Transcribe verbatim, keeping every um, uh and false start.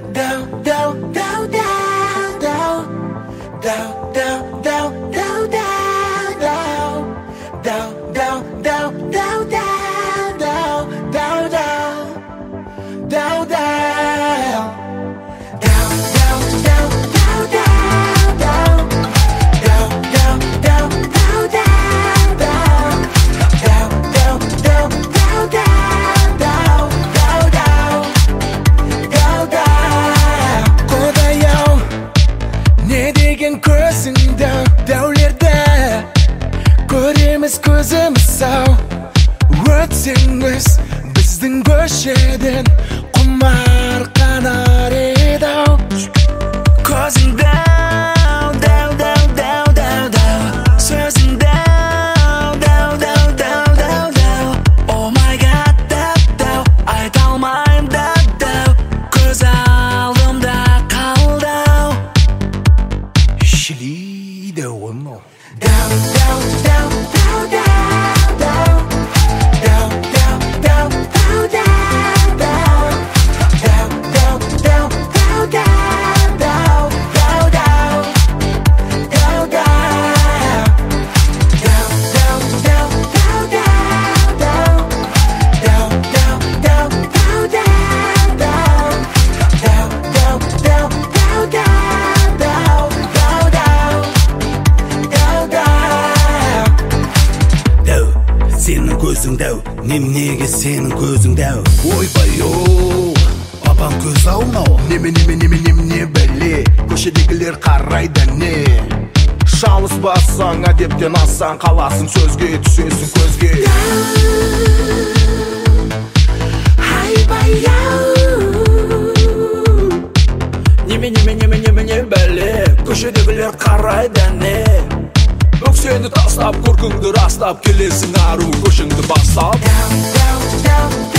down, down, down, down, down, down, down, down, down, down, down, down, down, down, down, down, down, down, down, down. Көзіңді дәулерді көреміз көзіміз ау өтсеңіз біздің көшеден құмар қанар еді ау көзіңді дәу дәу дәу дәу дәу сөзіңді дәу дәу дәу дәу дәу о май гад дәу дәу айта алмайым дәу дәу көз алдымда қалды ау Шілейді оны Down, down, down, down, down, down, down, down, down, down, down, down, down, down, down, down, down, down, down, down, Сенің көзің дәу, неменеге сенің көзің дәу Ойбай-оу, папам көз алмау Неме, неме, неме, неме біле Көшедегілер қарайды не Шалыс бассаң, әдептен ассаң Қаласың сөзге, түсесің көзге Айбай-ау Неме, неме, неме, неме, не біле Көшедегілер қарайды не Өксені тастап, көркіңді растап Келесің ару көшіңді бастап